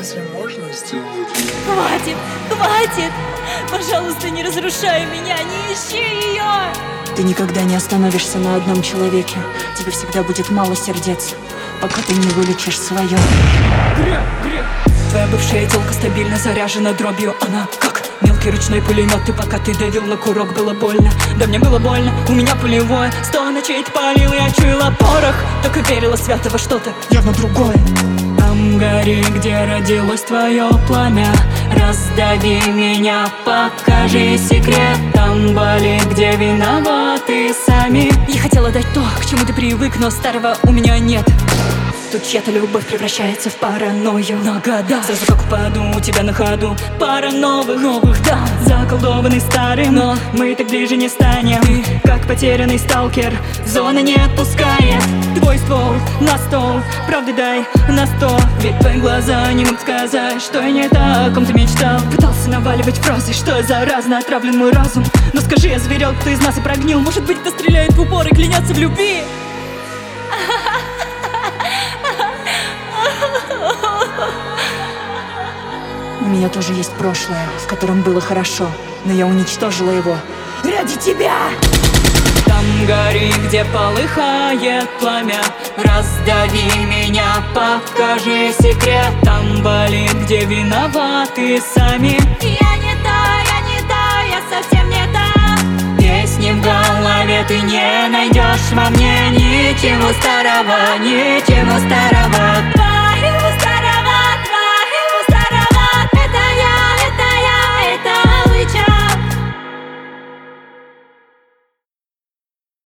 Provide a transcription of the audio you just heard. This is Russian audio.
разве можно сделать? Хватит, хватит! Пожалуйста, не разрушай меня, не ищи ее! Ты никогда не остановишься на одном человеке. Тебе всегда будет мало сердец, пока ты не вылечишь свое. Твоя бывшая телка стабильно заряжена дробью. Она как мелкий ручной пулемет. И пока ты давил на курок, было больно. Да мне было больно, у меня пулевое. 100 ночей ты палил, я чуяла порох. Только верила свято во что-то явно другое. Там гори, где родилось твое пламя, раздави меня, покажи секрет. Там боли, где виноваты сами. Я хотела дать то, к чему ты привык, но старого у меня нет. Тут чья-то любовь превращается в паранойю на года. Сразу как упаду у тебя на ходу. Пара новых, да, заколдованный старым. Но мы так ближе не станем. Ты как потерянный сталкер, зона не отпускает. Твой ствол на стол, правды дай на 100. Ведь твои глаза не могут сказать, что я не так, о ком ты мечтал. Пытался наваливать фразы, что заразно отравлен мой разум. Но скажи, я зверел, кто из нас и прогнил. Может быть, кто стреляет в упор и клянется в любви. У меня тоже есть прошлое, в котором было хорошо, но я уничтожила его ради тебя. Там гори, где полыхает пламя, раздави меня, покажи секрет. Там боли, где виноваты сами. Я не та, я совсем не та. Песни в голове ты не найдешь во мне. Ничего старого,